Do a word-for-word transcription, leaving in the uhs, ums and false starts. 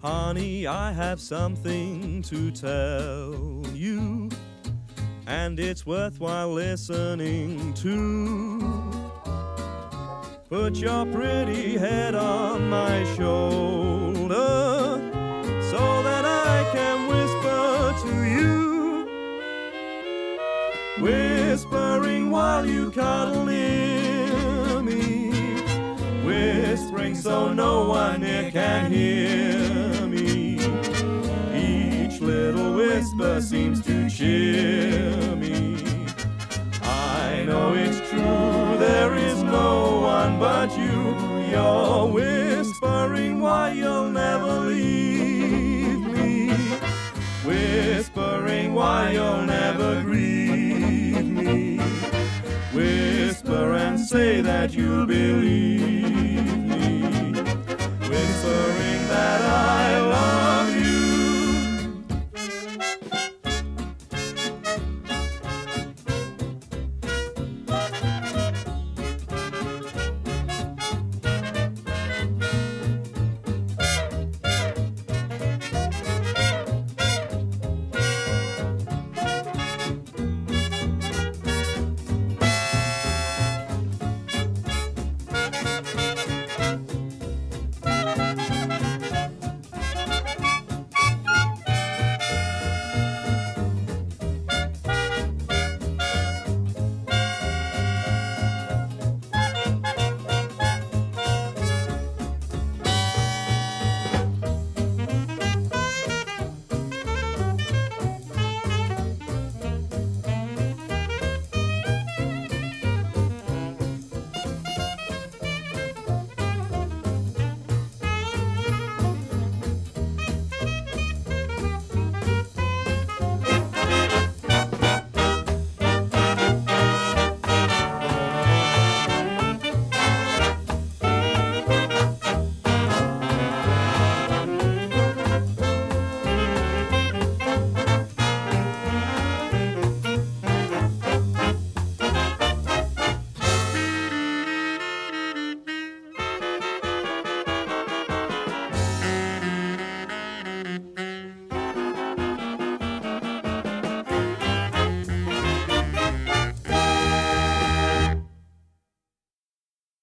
Honey, I have something to tell you, and it's worthwhile listening to. Put your pretty head on my shoulder so that I can whisper to you, whispering while you cuddle near me, whispering so no one near can hear me. Each little whisper seems to cheer me. I know it's true, there is no one but you. You're whispering why you'll never leave me, whispering why you'll never grieve me. Whisper and say that you'll believe